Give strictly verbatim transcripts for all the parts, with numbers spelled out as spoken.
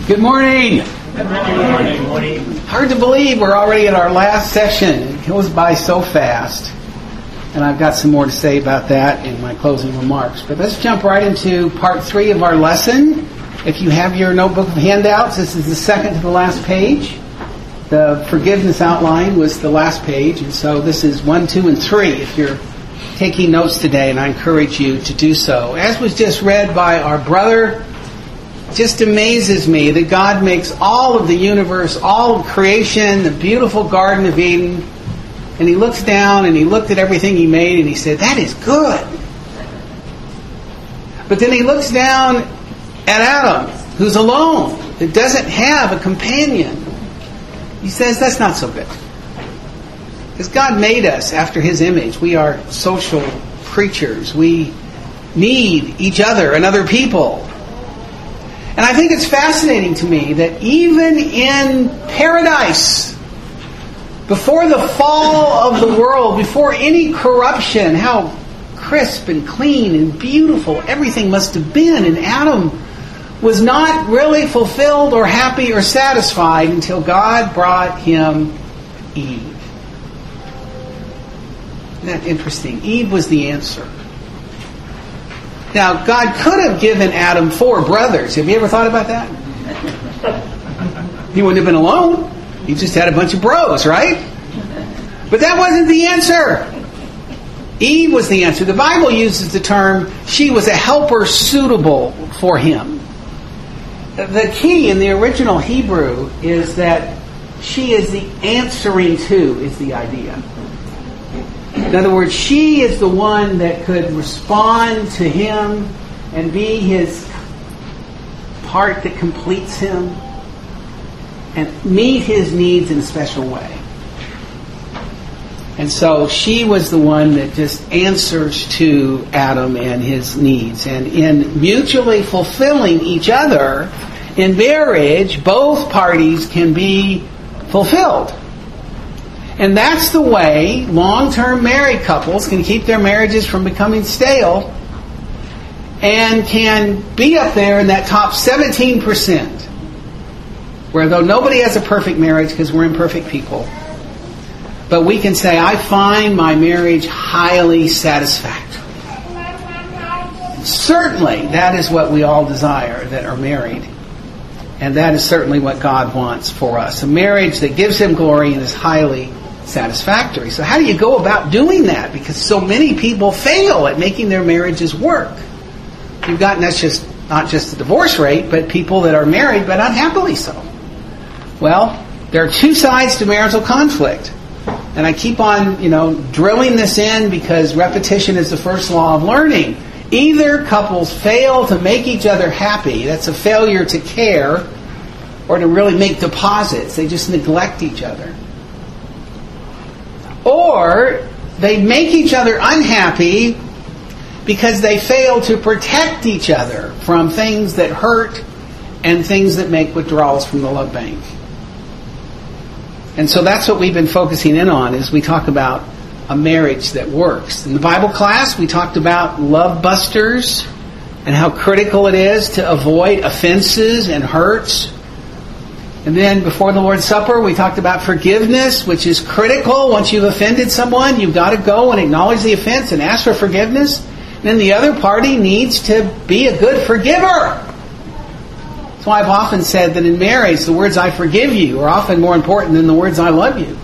Good morning. Good morning. Good morning. Hard to believe we're already at our last session. It goes by so fast. And I've got some more to say about that in my closing remarks. But let's jump right into part three of our lesson. If you have your notebook of handouts, this is the second to the last page. The forgiveness outline was the last page. And so this is one, two, and three if you're taking notes today. And I encourage you to do so. As was just read by our brother, just amazes me that God makes all of the universe, all of creation, the beautiful Garden of Eden, and He looks down and He looked at everything He made and He said, that is good. But then He looks down at Adam, who's alone, that doesn't have a companion. He says, that's not so good. Because God made us after His image. We are social creatures. We need each other and other people. And I think it's fascinating to me that even in paradise, before the fall of the world, before any corruption, how crisp and clean and beautiful everything must have been. And Adam was not really fulfilled or happy or satisfied until God brought him Eve. Isn't that interesting? Eve was the answer. Now, God could have given Adam four brothers. Have you ever thought about that? He wouldn't have been alone. He just had a bunch of bros, right? But that wasn't the answer. Eve was the answer. The Bible uses the term, she was a helper suitable for him. The key in the original Hebrew is that she is the answering to, is the idea. In other words, she is the one that could respond to him and be his part that completes him and meet his needs in a special way. And so she was the one that just answers to Adam and his needs. And in mutually fulfilling each other, in marriage, both parties can be fulfilled. And that's the way long-term married couples can keep their marriages from becoming stale and can be up there in that top seventeen percent. Where though nobody has a perfect marriage because we're imperfect people, but we can say, I find my marriage highly satisfactory. Certainly, that is what we all desire that are married. And that is certainly what God wants for us. A marriage that gives Him glory and is highly satisfactory. So how do you go about doing that? Because so many people fail at making their marriages work. You've got, and that's just not just the divorce rate, but people that are married but unhappily so. Well, there are two sides to marital conflict. And I keep on, you know, drilling this in because repetition is the first law of learning. Either couples fail to make each other happy, that's a failure to care, or to really make deposits. They just neglect each other. Or they make each other unhappy because they fail to protect each other from things that hurt and things that make withdrawals from the love bank. And so that's what we've been focusing in on as we talk about a marriage that works. In the Bible class, we talked about love busters and how critical it is to avoid offenses and hurts. And then before the Lord's Supper, we talked about forgiveness, which is critical. Once you've offended someone, you've got to go and acknowledge the offense and ask for forgiveness. And then the other party needs to be a good forgiver. That's why I've often said that in marriage, the words I forgive you are often more important than the words I love you.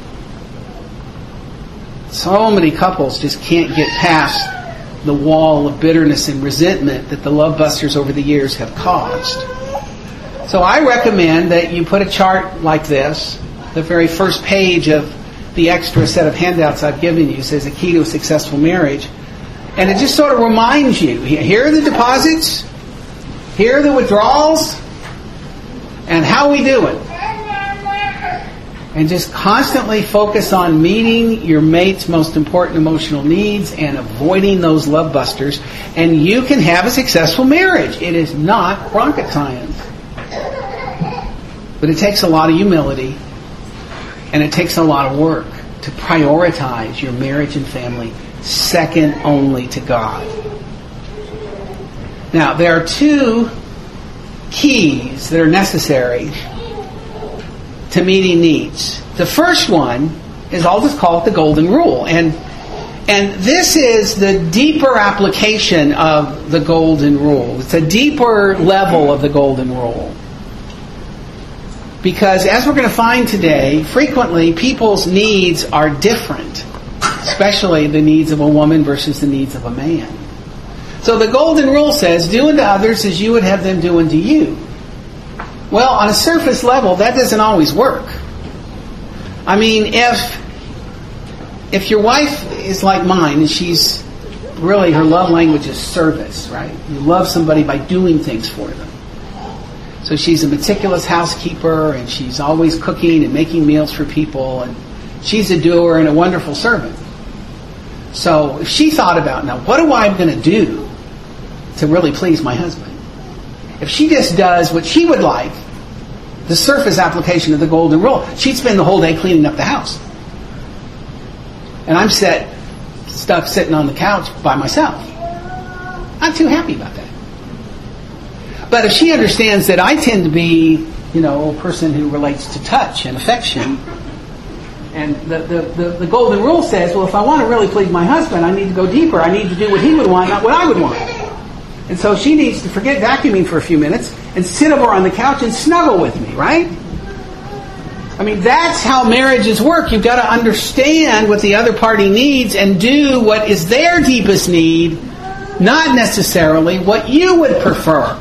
So many couples just can't get past the wall of bitterness and resentment that the love busters over the years have caused. So I recommend that you put a chart like this. The very first page of the extra set of handouts I've given you says a key to a successful marriage. And it just sort of reminds you, here are the deposits, here are the withdrawals, and how we do it. And just constantly focus on meeting your mate's most important emotional needs and avoiding those love busters. And you can have a successful marriage. It is not rocket science. But it takes a lot of humility and it takes a lot of work to prioritize your marriage and family second only to God. Now, there are two keys that are necessary to meeting needs. The first one is, I'll just call it the golden rule. And and this is the deeper application of the golden rule. It's a deeper level of the golden rule. Because as we're going to find today, frequently people's needs are different. Especially the needs of a woman versus the needs of a man. So the golden rule says, do unto others as you would have them do unto you. Well, on a surface level, that doesn't always work. I mean, if if your wife is like mine, and she's really, her love language is service, right? You love somebody by doing things for them. So she's a meticulous housekeeper, and she's always cooking and making meals for people, and she's a doer and a wonderful servant. So if she thought about, now, what am I going to do to really please my husband? If she just does what she would like, the surface application of the golden rule, she'd spend the whole day cleaning up the house. And I'm set, stuck sitting on the couch by myself. I'm too happy about that. But if she understands that I tend to be, you know, a person who relates to touch and affection, and the, the, the, the golden rule says, well, if I want to really please my husband, I need to go deeper. I need to do what he would want, not what I would want. And so she needs to forget vacuuming for a few minutes and sit over on the couch and snuggle with me, right? I mean, that's how marriages work. You've got to understand what the other party needs and do what is their deepest need, not necessarily what you would prefer.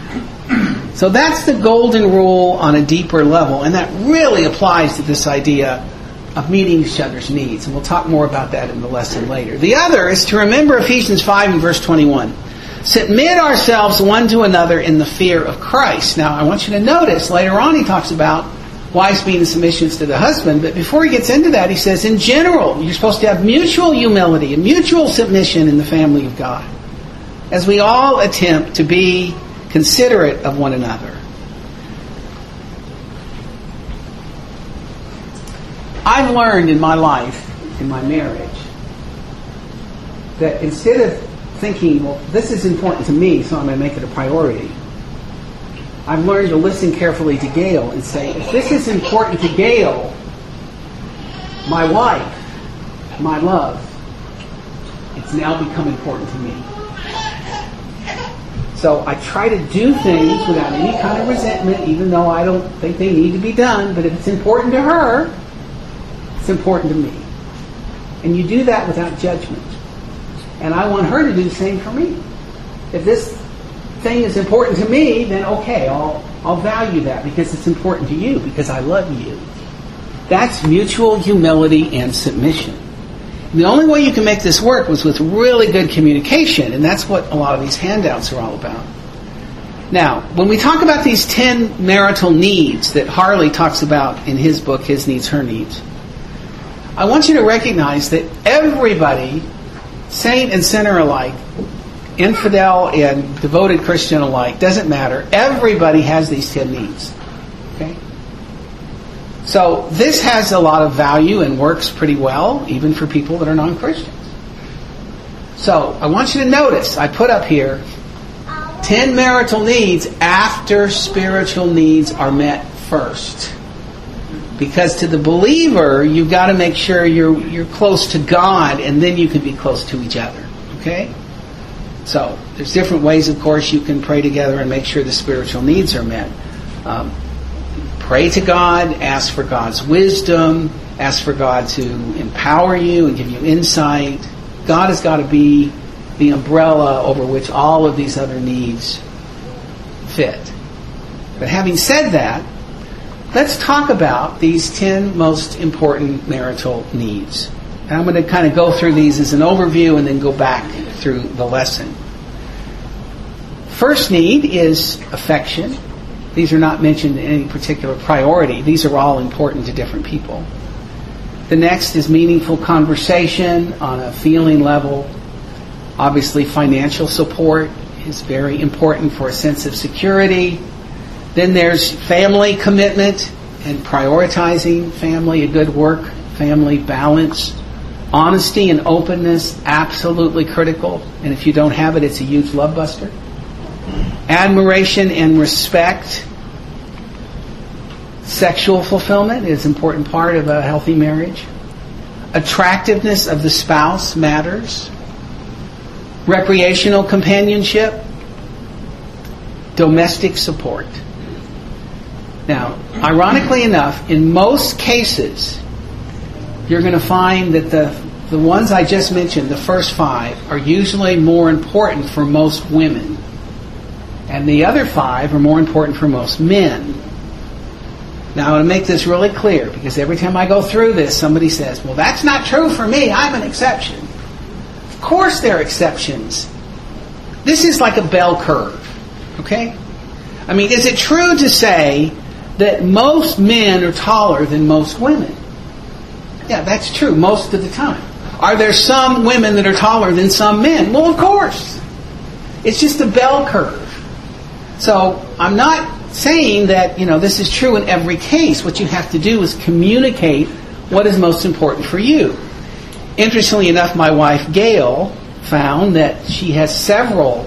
So that's the golden rule on a deeper level, and that really applies to this idea of meeting each other's needs. And we'll talk more about that in the lesson later. The other is to remember Ephesians five and verse twenty-one. Submit ourselves one to another in the fear of Christ. Now, I want you to notice, later on he talks about wives being in submission to the husband, but before he gets into that, he says, in general, you're supposed to have mutual humility and mutual submission in the family of God, as we all attempt to be considerate of one another. I've learned in my life, in my marriage, that instead of thinking, well, this is important to me, so I'm going to make it a priority, I've learned to listen carefully to Gail and say, if this is important to Gail, my wife, my love, it's now become important to me. So I try to do things without any kind of resentment, even though I don't think they need to be done. But if it's important to her, it's important to me. And you do that without judgment. And I want her to do the same for me. If this thing is important to me, then okay, I'll I'll value that because it's important to you, because I love you. That's mutual humility and submission. And the only way you can make this work was with really good communication, and that's what a lot of these handouts are all about. Now, when we talk about these ten marital needs that Harley talks about in his book, His Needs, Her Needs, I want you to recognize that everybody, saint and sinner alike, infidel and devoted Christian alike, doesn't matter. Everybody has these ten needs. Okay? So this has a lot of value and works pretty well, even for people that are non-Christians. So I want you to notice, I put up here, ten marital needs after spiritual needs are met first. Because to the believer, you've got to make sure you're you're close to God, and then you can be close to each other. Okay? So there's different ways, of course, you can pray together and make sure the spiritual needs are met. Um, pray to God, ask for God's wisdom, ask for God to empower you and give you insight. God has got to be the umbrella over which all of these other needs fit. But having said that, let's talk about these ten most important marital needs. And I'm going to kind of go through these as an overview and then go back through the lesson. First need is affection. These are not mentioned in any particular priority. These are all important to different people. The next is meaningful conversation on a feeling level. Obviously, financial support is very important for a sense of security. Then there's family commitment and prioritizing family, a good work, family balance. Honesty and openness, absolutely critical. And if you don't have it, it's a huge love buster. Admiration and respect. Sexual fulfillment is an important part of a healthy marriage. Attractiveness of the spouse matters. Recreational companionship. Domestic support. Now, ironically enough, in most cases, you're going to find that the, the ones I just mentioned, the first five, are usually more important for most women. And the other five are more important for most men. Now, I want to make this really clear, because every time I go through this, somebody says, well, that's not true for me. I'm an exception. Of course there are exceptions. This is like a bell curve. Okay? I mean, is it true to say that most men are taller than most women? Yeah, that's true most of the time. Are there some women that are taller than some men? Well, of course. It's just a bell curve. So I'm not saying that, you know, this is true in every case. What you have to do is communicate what is most important for you. Interestingly enough, my wife Gail found that she has several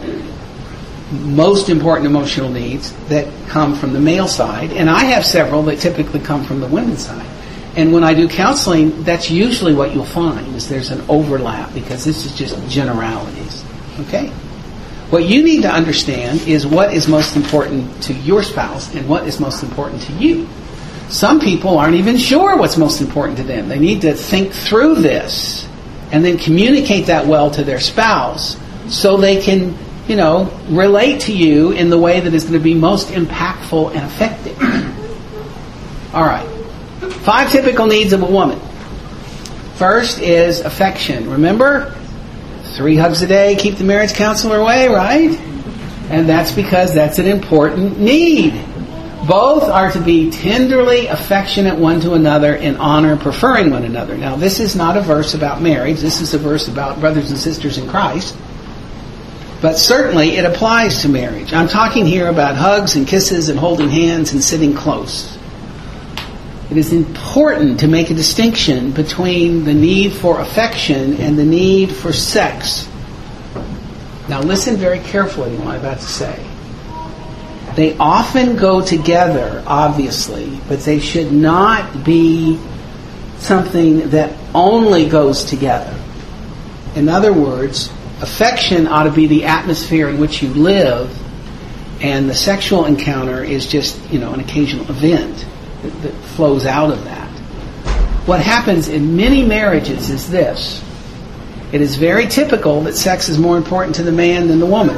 most important emotional needs that come from the male side, and I have several that typically come from the women's side. And when I do counseling, that's usually what you'll find, is there's an overlap, because this is just generalities. Okay? What you need to understand is what is most important to your spouse and what is most important to you. Some people aren't even sure what's most important to them. They need to think through this and then communicate that well to their spouse so they can, you know, relate to you in the way that is going to be most impactful and effective. All right. Five typical needs of a woman. First is affection. Remember? Three hugs a day keep the marriage counselor away, right? And that's because that's an important need. Both are to be tenderly affectionate one to another and honor preferring one another. Now, this is not a verse about marriage. This is a verse about brothers and sisters in Christ. But certainly it applies to marriage. I'm talking here about hugs and kisses and holding hands and sitting close. It is important to make a distinction between the need for affection and the need for sex. Now listen very carefully to what I'm about to say. They often go together, obviously, but they should not be something that only goes together. In other words, affection ought to be the atmosphere in which you live, and the sexual encounter is just, you know, an occasional event that, that flows out of that. What happens in many marriages is this. It is very typical that sex is more important to the man than the woman.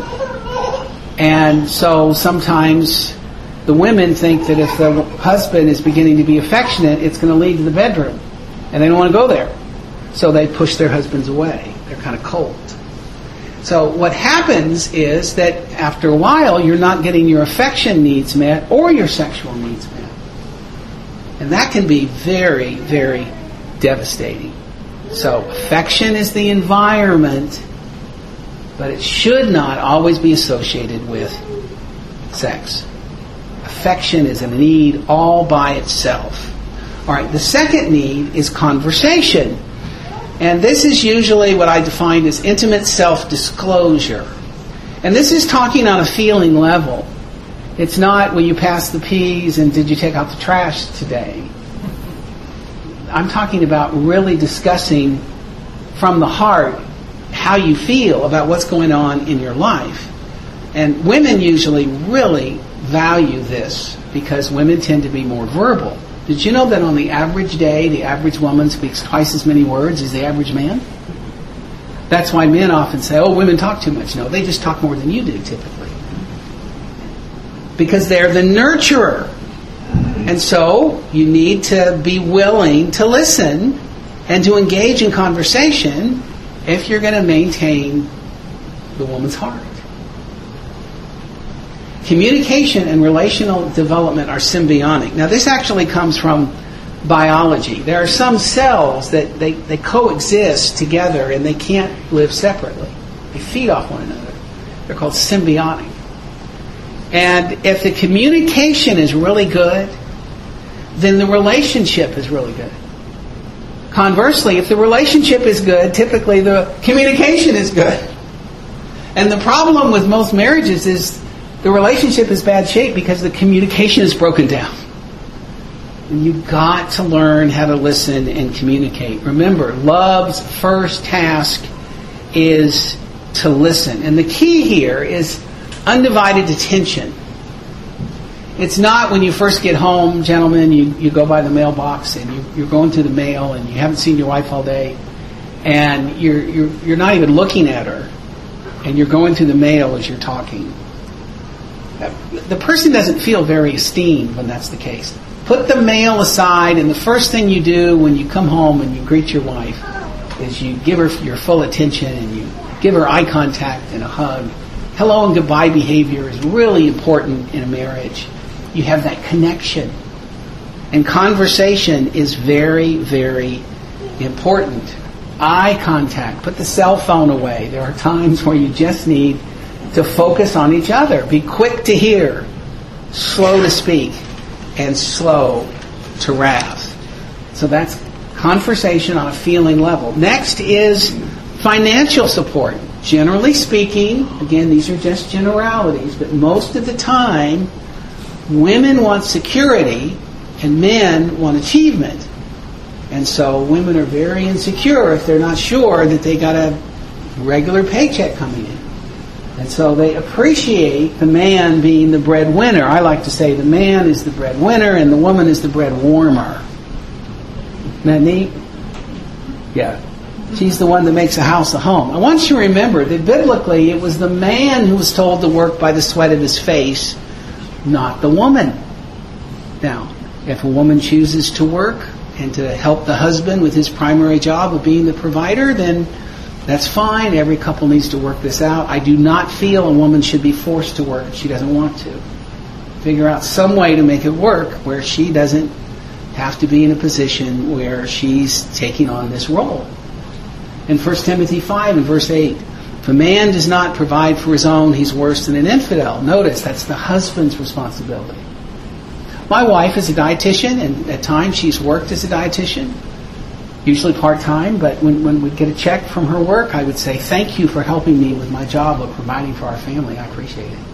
And so sometimes the women think that if the husband is beginning to be affectionate, it's going to lead to the bedroom. And they don't want to go there. So they push their husbands away. They're kind of cold. So what happens is that after a while, you're not getting your affection needs met or your sexual needs met. And that can be very, very devastating. So affection is the environment, but it should not always be associated with sex. Affection is a need all by itself. All right, the second need is conversation. And this is usually what I define as intimate self-disclosure. And this is talking on a feeling level. It's not, will you pass the peas and did you take out the trash today? I'm talking about really discussing from the heart how you feel about what's going on in your life. And women usually really value this because women tend to be more verbal. Did you know that on the average day, the average woman speaks twice as many words as the average man? That's why men often say, oh, women talk too much. No, they just talk more than you do typically. Because they're the nurturer. And so you need to be willing to listen and to engage in conversation if you're going to maintain the woman's heart. Communication and relational development are symbiotic. Now, this actually comes from biology. There are some cells that they, they coexist together and they can't live separately. They feed off one another. They're called symbiotic. And if the communication is really good, then the relationship is really good. Conversely, if the relationship is good, typically the communication is good. And the problem with most marriages is the relationship is bad shape because the communication is broken down. And you've got to learn how to listen and communicate. Remember, love's first task is to listen. And the key here is undivided attention. It's not when you first get home, gentlemen, you, you go by the mailbox and you, you're going through the mail and you haven't seen your wife all day and you're, you're, you're not even looking at her and you're going through the mail as you're talking. The person doesn't feel very esteemed when that's the case. Put the mail aside, and the first thing you do when you come home and you greet your wife is you give her your full attention and you give her eye contact and a hug. Hello and goodbye behavior is really important in a marriage. You have that connection. And conversation is very, very important. Eye contact. Put the cell phone away. There are times where you just need to focus on each other. Be quick to hear, slow to speak, and slow to wrath. So that's conversation on a feeling level. Next is financial support. Generally speaking, again, these are just generalities, but most of the time, women want security and men want achievement. And so women are very insecure if they're not sure that they got a regular paycheck coming in. And so they appreciate the man being the breadwinner. I like to say the man is the breadwinner and the woman is the bread warmer. Isn't that neat? Yeah. She's the one that makes a house a home. I want you to remember that biblically it was the man who was told to work by the sweat of his face, not the woman. Now, if a woman chooses to work and to help the husband with his primary job of being the provider, then that's fine. Every couple needs to work this out. I do not feel a woman should be forced to work if she doesn't want to. Figure out some way to make it work where she doesn't have to be in a position where she's taking on this role. In First Timothy five and verse eight, if a man does not provide for his own, he's worse than an infidel. Notice, that's the husband's responsibility. My wife is a dietitian, and at times she's worked as a dietitian, usually part-time, but when, when we get a check from her work, I would say, thank you for helping me with my job of providing for our family. I appreciate it.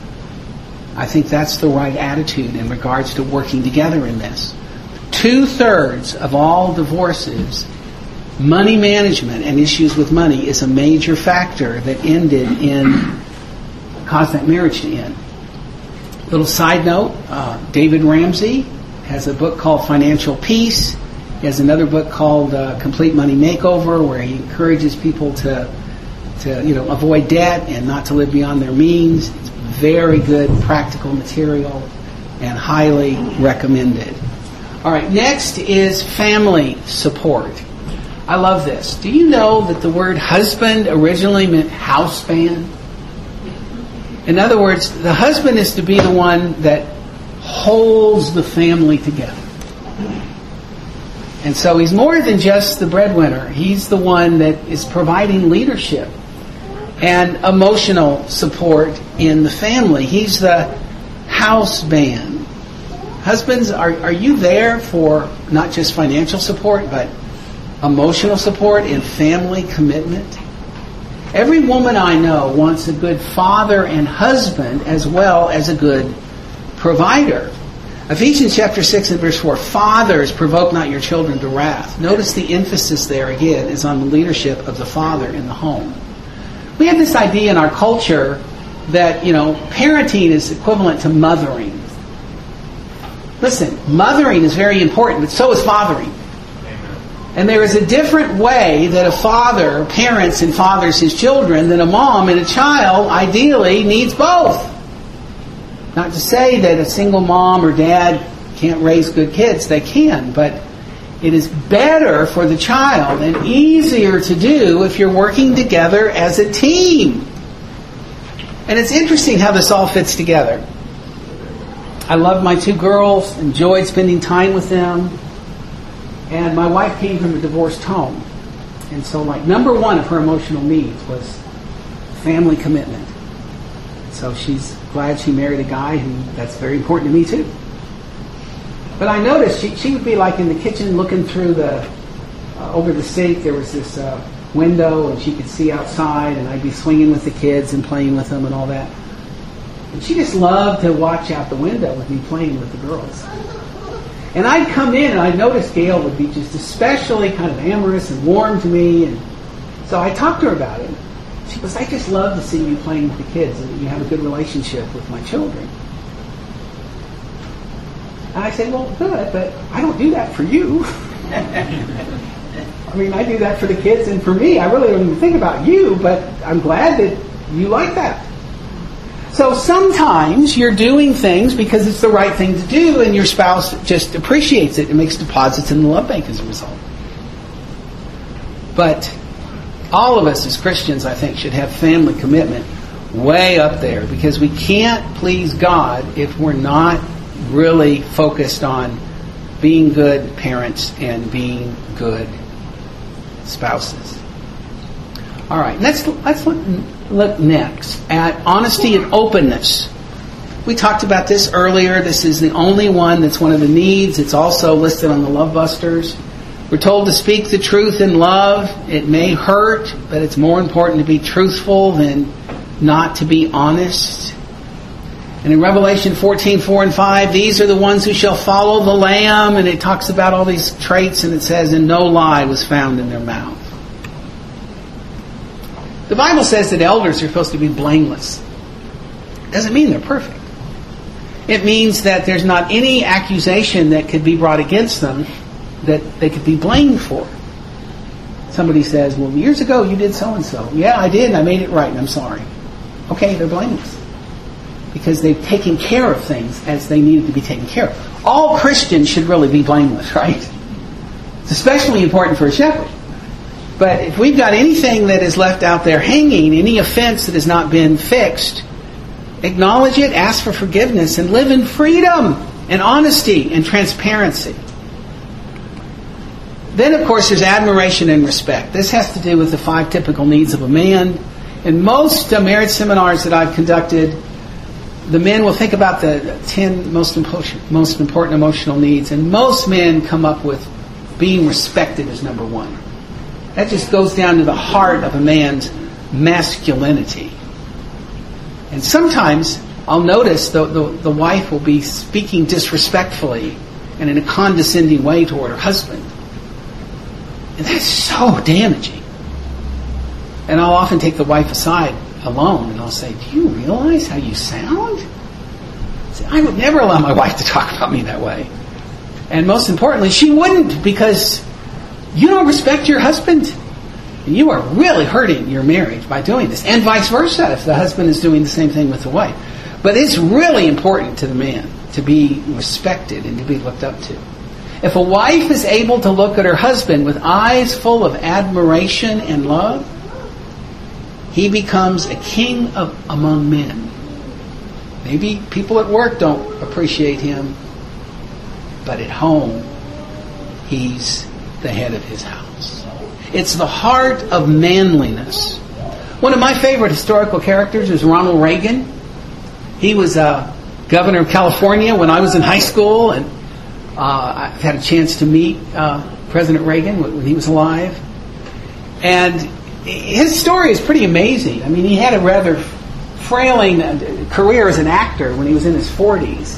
I think that's the right attitude in regards to working together in this. Two-thirds of all divorces, money management and issues with money is a major factor that ended in, caused that marriage to end. Little side note, uh, David Ramsey has a book called Financial Peace. He has another book called uh, Complete Money Makeover, where he encourages people to, to you know, avoid debt and not to live beyond their means. It's very good practical material and highly recommended. All right, next is family support. I love this. Do you know that the word husband originally meant house band? In other words, the husband is to be the one that holds the family together. And so he's more than just the breadwinner. He's the one that is providing leadership and emotional support in the family. He's the house band. Husbands, are, are you there for not just financial support, but emotional support and family commitment? Every woman I know wants a good father and husband as well as a good provider. Ephesians chapter six and verse four, fathers, provoke not your children to wrath. Notice the emphasis there again is on the leadership of the father in the home. We have this idea in our culture that, you know, parenting is equivalent to mothering. Listen, mothering is very important, but so is fathering. And there is a different way that a father parents and fathers his children than a mom and a child ideally needs both. Not to say that a single mom or dad can't raise good kids. They can, but it is better for the child and easier to do if you're working together as a team. And it's interesting how this all fits together. I love my two girls, enjoyed spending time with them. And my wife came from a divorced home. And so, like, number one of her emotional needs was family commitment. So she's glad she married a guy who, that's very important to me too. But I noticed she, she would be like in the kitchen looking through the, uh, over the sink, there was this uh, window and she could see outside, and I'd be swinging with the kids and playing with them and all that. And she just loved to watch out the window with me playing with the girls. And I'd come in and I'd notice Gail would be just especially kind of amorous and warm to me. And so I talked to her about it. She goes, I just love to see you playing with the kids and that you have a good relationship with my children. And I said, well, good, but I don't do that for you. I mean, I do that for the kids and for me. I really don't even think about you, but I'm glad that you like that. So sometimes you're doing things because it's the right thing to do and your spouse just appreciates it and makes deposits in the love bank as a result. But all of us as Christians, I think, should have family commitment way up there because we can't please God if we're not really focused on being good parents and being good spouses. All right, let's let's look, look next at honesty and openness. We talked about this earlier. This is the only one that's one of the needs. It's also listed on the Love Busters. We're told to speak the truth in love. It may hurt, but it's more important to be truthful than not to be honest. And in Revelation fourteen, four and five, these are the ones who shall follow the Lamb. And it talks about all these traits, and it says, and no lie was found in their mouth. The Bible says that elders are supposed to be blameless. Doesn't mean they're perfect. It means that there's not any accusation that could be brought against them that they could be blamed for. Somebody says, well, years ago you did so-and-so. Yeah, I did, and I made it right, and I'm sorry. Okay, they're blameless. Because they've taken care of things as they needed to be taken care of. All Christians should really be blameless, right? It's especially important for a shepherd. But if we've got anything that is left out there hanging, any offense that has not been fixed, acknowledge it, ask for forgiveness, and live in freedom and honesty and transparency. Then, of course, there's admiration and respect. This has to do with the five typical needs of a man. In most uh, marriage seminars that I've conducted, the men will think about the ten most important, most important emotional needs, and most men come up with being respected as number one. That just goes down to the heart of a man's masculinity. And sometimes I'll notice the, the, the wife will be speaking disrespectfully and in a condescending way toward her husband. And that's so damaging. And I'll often take the wife aside alone and I'll say, do you realize how you sound? See, I would never allow my wife to talk about me that way. And most importantly, she wouldn't, because you don't respect your husband. And you are really hurting your marriage by doing this. And vice versa, if the husband is doing the same thing with the wife. But it's really important to the man to be respected and to be looked up to. If a wife is able to look at her husband with eyes full of admiration and love, he becomes a king of among men. Maybe people at work don't appreciate him, but at home, he's the head of his house. It's the heart of manliness. One of my favorite historical characters is Ronald Reagan. He was a governor of California when I was in high school, and uh, I've had a chance to meet uh, President Reagan when he was alive. And his story is pretty amazing. I mean, he had a rather frailing career as an actor when he was in his forties.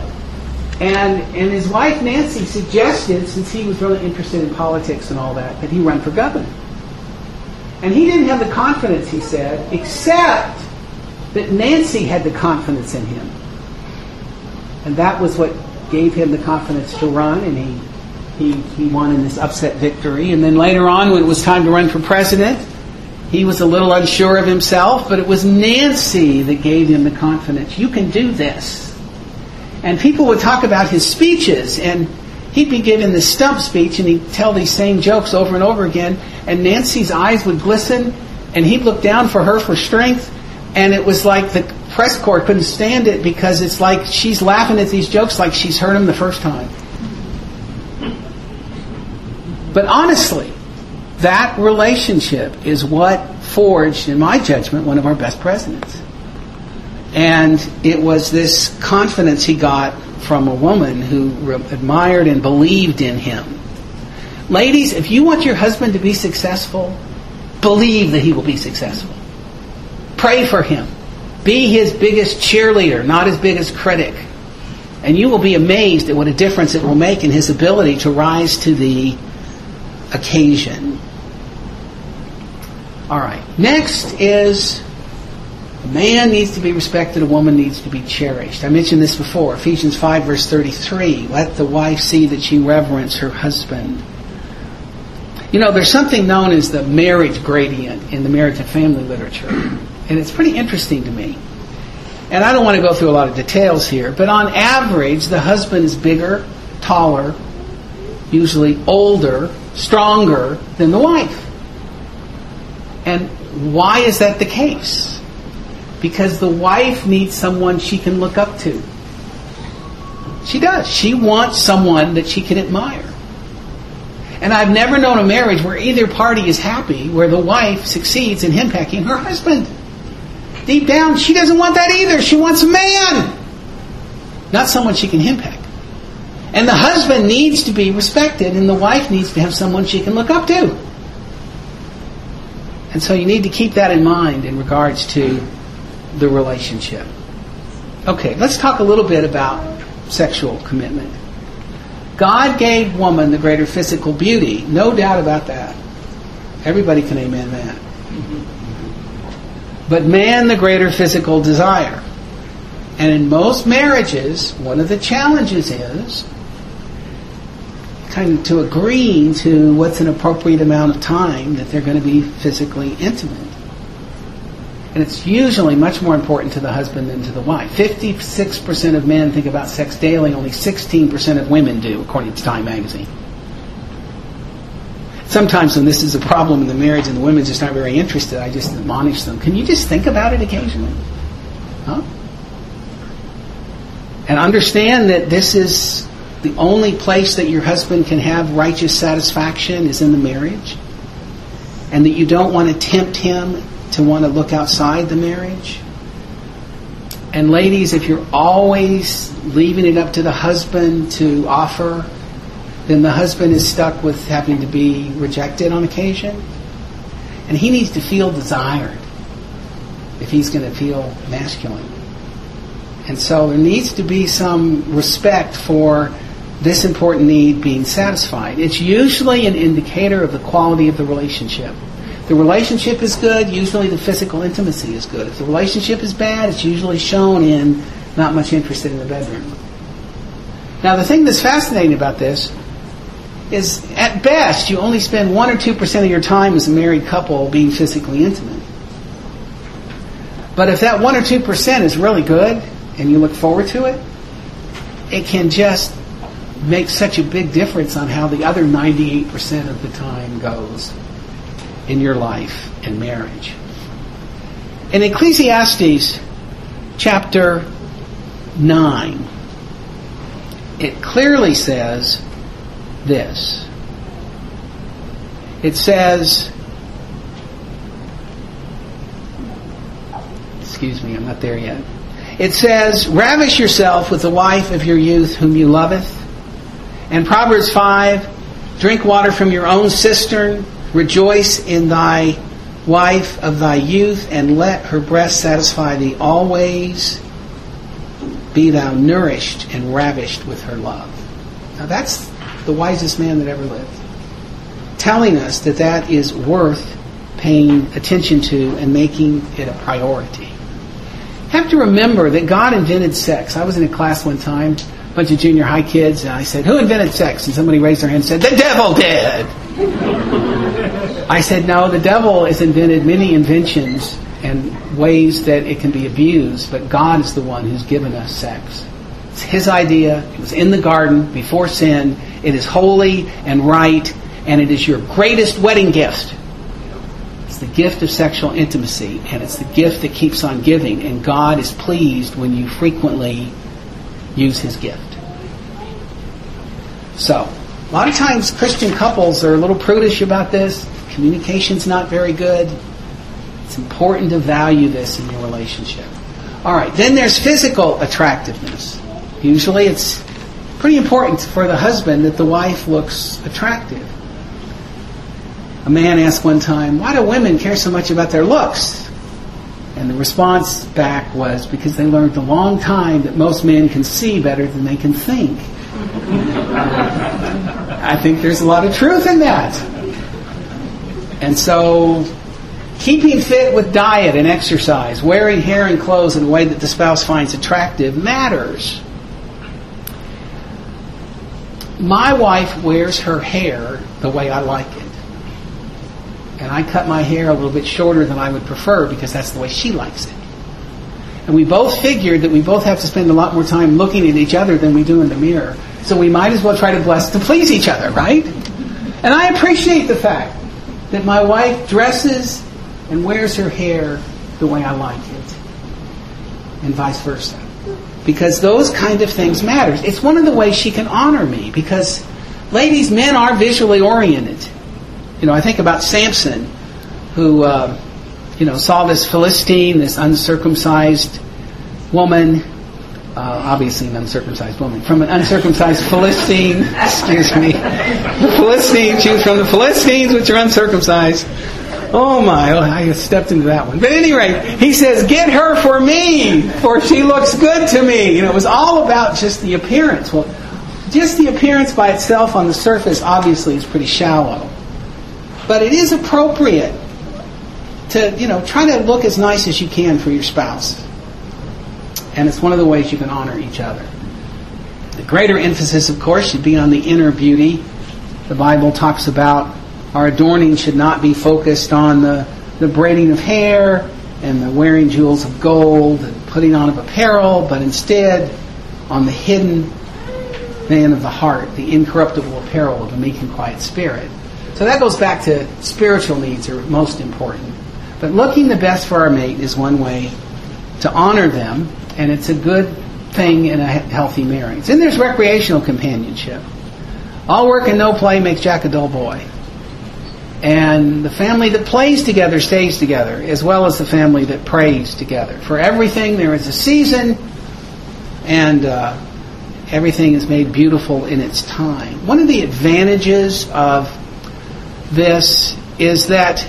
And and his wife Nancy suggested, since he was really interested in politics and all that, that he run for governor. And he didn't have the confidence, he said, except that Nancy had the confidence in him. And that was what gave him the confidence to run, and he he he won in this upset victory. And then later on, when it was time to run for president, he was a little unsure of himself, but it was Nancy that gave him the confidence. You can do this. And people would talk about his speeches, and he'd be giving this stump speech, and he'd tell these same jokes over and over again, and Nancy's eyes would glisten, and he'd look down for her for strength, and it was like the press corps couldn't stand it, because it's like she's laughing at these jokes like she's heard them the first time. But honestly, that relationship is what forged, in my judgment, one of our best presidents. And it was this confidence he got from a woman who re- admired and believed in him. Ladies, if you want your husband to be successful, believe that he will be successful. Pray for him. Be his biggest cheerleader, not his biggest critic. And you will be amazed at what a difference it will make in his ability to rise to the occasion. All right. Next is a man needs to be respected, a woman needs to be cherished. I mentioned this before. Ephesians five, verse thirty-three. Let the wife see that she reverence her husband. You know, there's something known as the marriage gradient in the marriage and family literature. And it's pretty interesting to me. And I don't want to go through a lot of details here, but on average, the husband is bigger, taller, usually older, stronger than the wife. And why is that the case? Because the wife needs someone she can look up to. She does. She wants someone that she can admire. And I've never known a marriage where either party is happy, where the wife succeeds in henpecking her husband. Deep down, she doesn't want that either. She wants a man, not someone she can henpeck. And the husband needs to be respected, and the wife needs to have someone she can look up to. And so you need to keep that in mind in regards to the relationship. Okay, let's talk a little bit about sexual commitment. God gave woman the greater physical beauty. No doubt about that. Everybody can amen that. But man the greater physical desire. And in most marriages, one of the challenges is kind of to agreeing to what's an appropriate amount of time that they're going to be physically intimate. And it's usually much more important to the husband than to the wife. fifty-six percent of men think about sex daily, only sixteen percent of women do, according to Time magazine. Sometimes when this is a problem in the marriage and the women just aren't very interested, I just admonish them. Can you just think about it occasionally? Huh? And understand that this is the only place that your husband can have righteous satisfaction is in the marriage. And that you don't want to tempt him to want to look outside the marriage. And ladies, if you're always leaving it up to the husband to offer, then the husband is stuck with having to be rejected on occasion. And he needs to feel desired if he's going to feel masculine. And so there needs to be some respect for this important need being satisfied. It's usually an indicator of the quality of the relationship. If the relationship is good, usually the physical intimacy is good. If the relationship is bad, it's usually shown in not much interest in the bedroom. Now the thing that's fascinating about this is at best you only spend one or two percent of your time as a married couple being physically intimate. But if that one or two percent is really good and you look forward to it, it can just make such a big difference on how the other ninety-eight percent of the time goes in your life and marriage. In Ecclesiastes chapter nine, it clearly says this. It says, excuse me, I'm not there yet. It says, ravish yourself with the wife of your youth whom you loveth. And Proverbs five, drink water from your own cistern, rejoice in thy wife of thy youth, and let her breast satisfy thee always. Be thou nourished and ravished with her love. Now that's the wisest man that ever lived, telling us that that is worth paying attention to and making it a priority. You have to remember that God invented sex. I was in a class one time, a bunch of junior high kids, and I said, who invented sex? And somebody raised their hand and said, the devil did. I said, no, the devil has invented many inventions and ways that it can be abused, but God is the one who's given us sex. It's His idea. It was in the garden before sin. It is holy and right, and it is your greatest wedding gift. It's the gift of sexual intimacy, and it's the gift that keeps on giving, and God is pleased when you frequently use His gift. So, a lot of times Christian couples are a little prudish about this. Communication's not very good. It's important to value this in your relationship. All right, then there's physical attractiveness. Usually it's pretty important for the husband that the wife looks attractive. A man asked one time, why do women care so much about their looks? And the response back was because they learned a long time that most men can see better than they can think. I think there's a lot of truth in that. And so, keeping fit with diet and exercise, wearing hair and clothes in a way that the spouse finds attractive matters. My wife wears her hair the way I like it. And I cut my hair a little bit shorter than I would prefer because that's the way she likes it. And we both figured that we both have to spend a lot more time looking at each other than we do in the mirror. So we might as well try to bless to please each other, right? And I appreciate the fact that my wife dresses and wears her hair the way I like it. And vice versa. Because those kind of things matter. It's one of the ways she can honor me. Because, ladies, men are visually oriented. You know, I think about Samson, who, uh, you know, saw this Philistine, this uncircumcised woman, uh, obviously an uncircumcised woman, from an uncircumcised Philistine, excuse me, the Philistine, she was from the Philistines, which are uncircumcised. Oh my, oh, I stepped into that one. But at any rate, he says, get her for me, for she looks good to me. You know, it was all about just the appearance. Well, just the appearance by itself on the surface obviously is pretty shallow. But it is appropriate to, you know, try to look as nice as you can for your spouse. And it's one of the ways you can honor each other. The greater emphasis, of course, should be on the inner beauty. The Bible talks about our adorning should not be focused on the, the braiding of hair and the wearing jewels of gold and putting on of apparel, but instead on the hidden man of the heart, the incorruptible apparel of a meek and quiet spirit. So that goes back to spiritual needs are most important. But looking the best for our mate is one way to honor them, and it's a good thing in a healthy marriage. Then there's recreational companionship. All work and no play makes Jack a dull boy. And the family that plays together stays together, as well as the family that prays together. For everything there is a season, and uh, everything is made beautiful in its time. One of the advantages of this is that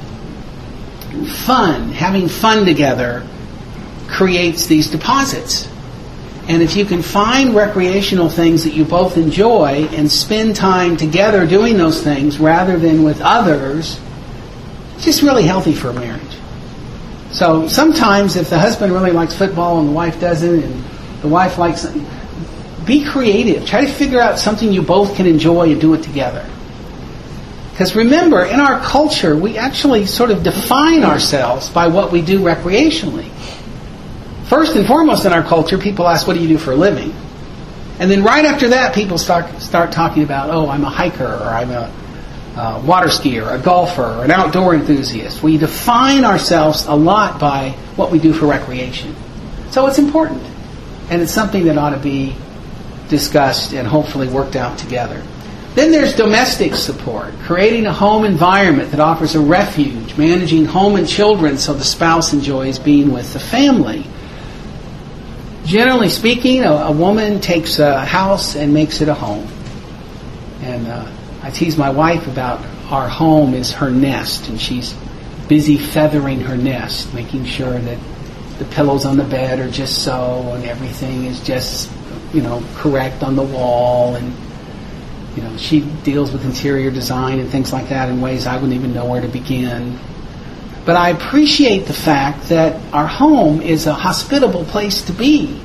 fun, having fun together, creates these deposits. And if you can find recreational things that you both enjoy and spend time together doing those things rather than with others, it's just really healthy for a marriage. So sometimes if the husband really likes football and the wife doesn't, and the wife likes something, be creative. Try to figure out something you both can enjoy and do it together. Because remember, in our culture, we actually sort of define ourselves by what we do recreationally. First and foremost in our culture, people ask, what do you do for a living? And then right after that, people start start talking about, oh, I'm a hiker, or I'm a uh, water skier, a golfer, or an outdoor enthusiast. We define ourselves a lot by what we do for recreation. So it's important. And it's something that ought to be discussed and hopefully worked out together. Then there's domestic support, creating a home environment that offers a refuge, managing home and children so the spouse enjoys being with the family. Generally speaking, a, a woman takes a house and makes it a home. And uh, I tease my wife about our home is her nest, and she's busy feathering her nest, making sure that the pillows on the bed are just so, and everything is just, you know, correct on the wall, and you know, she deals with interior design and things like that in ways I wouldn't even know where to begin. But I appreciate the fact that our home is a hospitable place to be.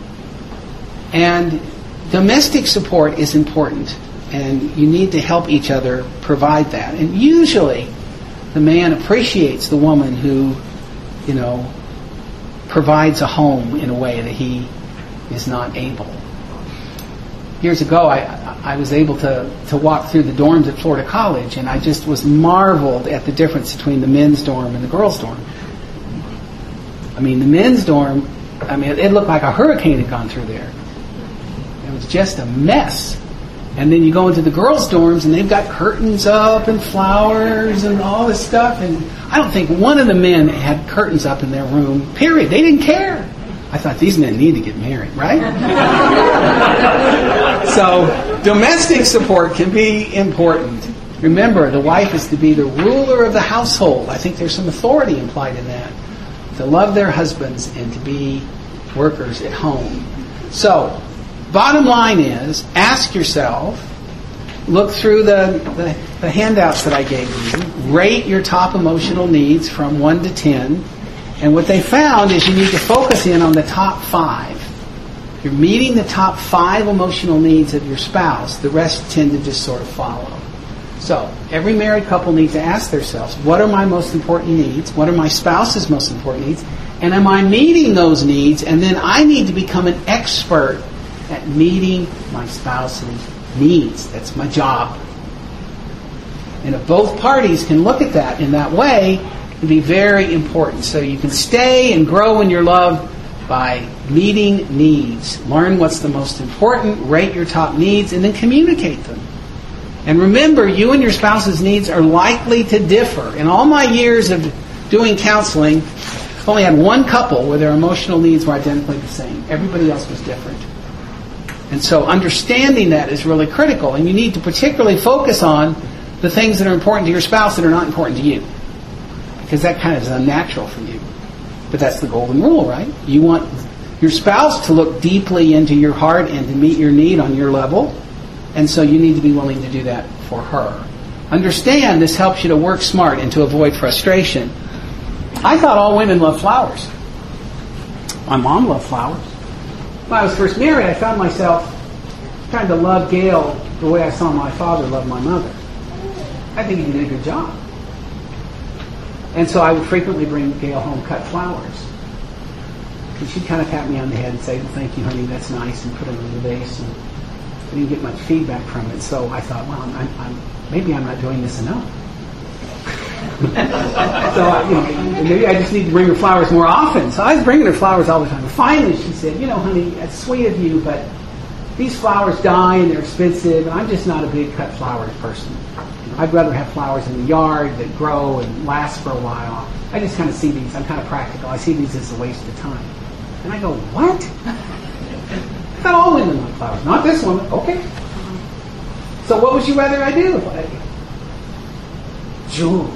And domestic support is important. And you need to help each other provide that. And usually the man appreciates the woman who, you know, provides a home in a way that he is not able. Years ago, I, I was able to, to walk through the dorms at Florida College, and I just was marveled at the difference between the men's dorm and the girls' dorm. I mean, the men's dorm, I mean, it looked like a hurricane had gone through there. It was just a mess. And then you go into the girls' dorms, and they've got curtains up and flowers and all this stuff. And I don't think one of the men had curtains up in their room, period. They didn't care. I thought, these men need to get married, right? So, domestic support can be important. Remember, the wife is to be the ruler of the household. I think there's some authority implied in that. to love their husbands and to be workers at home. So, bottom line is, ask yourself, look through the, the, the handouts that I gave you, rate your top emotional needs from one to ten, and what they found is you need to focus in on the top five. You're meeting the top five emotional needs of your spouse. The rest tend to just sort of follow. So, every married couple needs to ask themselves, what are my most important needs? What are my spouse's most important needs? And am I meeting those needs? And then I need to become an expert at meeting my spouse's needs. That's my job. And if both parties can look at that in that way, it'll be very important. So you can stay and grow in your love by meeting needs. Learn what's the most important, rate your top needs, and then communicate them. And remember, you and your spouse's needs are likely to differ. In all my years of doing counseling, I've only had one couple where their emotional needs were identically the same. Everybody else was different. And so understanding that is really critical. And you need to particularly focus on the things that are important to your spouse that are not important to you. Because that kind of is unnatural for you. But that's the golden rule, right? You want your spouse to look deeply into your heart and to meet your need on your level. And so you need to be willing to do that for her. Understand this helps you to work smart and to avoid frustration. I thought all women loved flowers. My mom loved flowers. When I was first married, I found myself trying to love Gail the way I saw my father love my mother. I think he did a good job. And so I would frequently bring Gail home cut flowers. And she'd kind of pat me on the head and say, well, thank you, honey, that's nice, and put it in the vase. And I didn't get much feedback from it. So I thought, well, I'm, I'm, maybe I'm not doing this enough. so I, you know, maybe I just need to bring her flowers more often. So I was bringing her flowers all the time. And finally she said, you know, honey, that's sweet of you, but these flowers die and they're expensive, and I'm just not a big cut flowers person. You know, I'd rather have flowers in the yard that grow and last for a while. I just kind of see these, I'm kind of practical, I see these as a waste of time. And I go, what? I thought all women like flowers. Not this one. Okay. So what would you rather I do? Jewelry.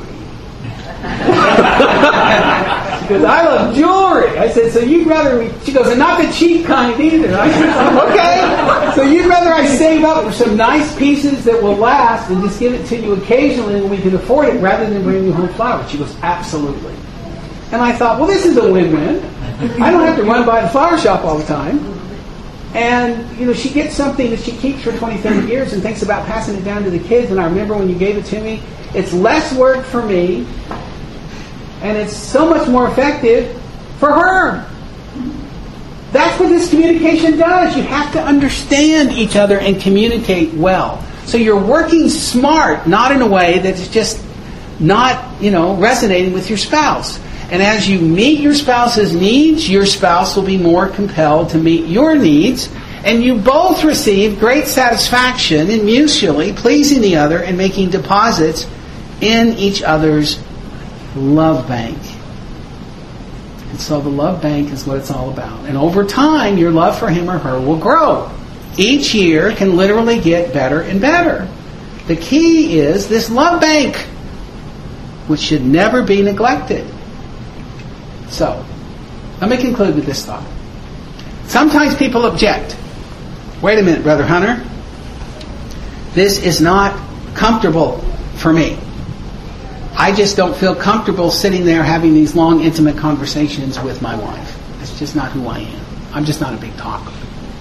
She goes, I love jewelry. I said, so you'd rather we... She goes, and not the cheap kind either. I said, okay. So you'd rather I save up for some nice pieces that will last and just give it to you occasionally when we can afford it rather than bring you home flowers. She goes, absolutely. And I thought, well, this is a win-win. I don't have to run by the flower shop all the time. And, you know, she gets something that she keeps for twenty, thirty years and thinks about passing it down to the kids. And I remember when you gave it to me, it's less work for me, and it's so much more effective for her. That's what this communication does. You have to understand each other and communicate well. So you're working smart, not in a way that's just not, you know, resonating with your spouse. And as you meet your spouse's needs, your spouse will be more compelled to meet your needs. And you both receive great satisfaction in mutually pleasing the other and making deposits in each other's love bank. And so the love bank is what it's all about. And over time, your love for him or her will grow. Each year can literally get better and better. The key is this love bank, which should never be neglected. So, let me conclude with this thought. Sometimes people object. Wait a minute, Brother Hunter. This is not comfortable for me. I just don't feel comfortable sitting there having these long, intimate conversations with my wife. That's just not who I am. I'm just not a big talker.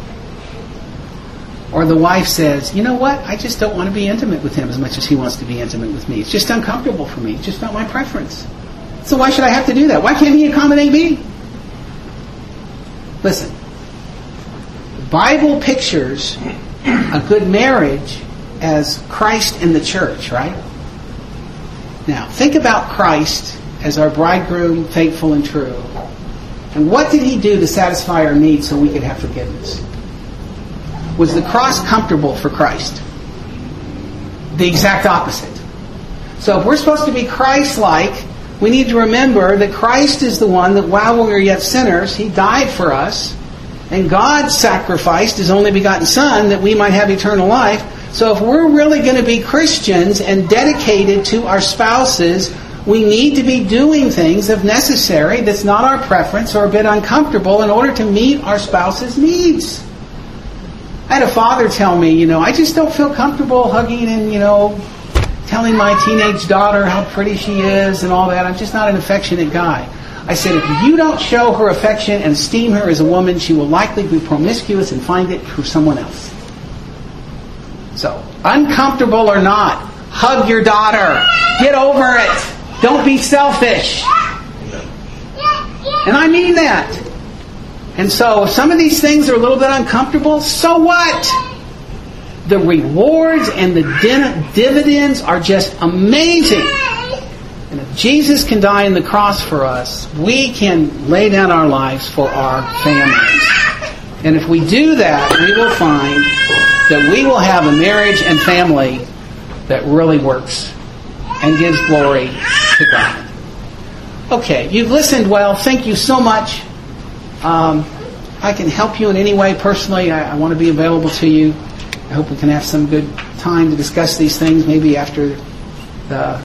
Or the wife says, you know what? I just don't want to be intimate with him as much as he wants to be intimate with me. It's just uncomfortable for me. It's just not my preference. So why should I have to do that? Why can't he accommodate me? Listen. The Bible pictures a good marriage as Christ and the church, right? Now, think about Christ as our bridegroom, faithful and true. And what did he do to satisfy our needs so we could have forgiveness? Was the cross comfortable for Christ? The exact opposite. So if we're supposed to be Christ-like, we need to remember that Christ is the one that while we were yet sinners, he died for us. And God sacrificed his only begotten Son that we might have eternal life. So if we're really going to be Christians and dedicated to our spouses, We need to be doing things, if necessary, that's not our preference or a bit uncomfortable in order to meet our spouse's needs. I had a father tell me, you know, I just don't feel comfortable hugging and, you know, telling my teenage daughter how pretty she is and all that. I'm just not an affectionate guy. I said, if you don't show her affection and esteem her as a woman, she will likely be promiscuous and find it through someone else. So, uncomfortable or not, hug your daughter. Get over it. Don't be selfish. And I mean that. And so, if some of these things are a little bit uncomfortable, so what? The rewards and the dividends are just amazing. And if Jesus can die on the cross for us, we can lay down our lives for our families. And if we do that, we will find that we will have a marriage and family that really works and gives glory to God. Okay, you've listened well. Thank you so much. Um, I can help you in any way personally. I, I want to be available to you. I hope we can have some good time to discuss these things, maybe after the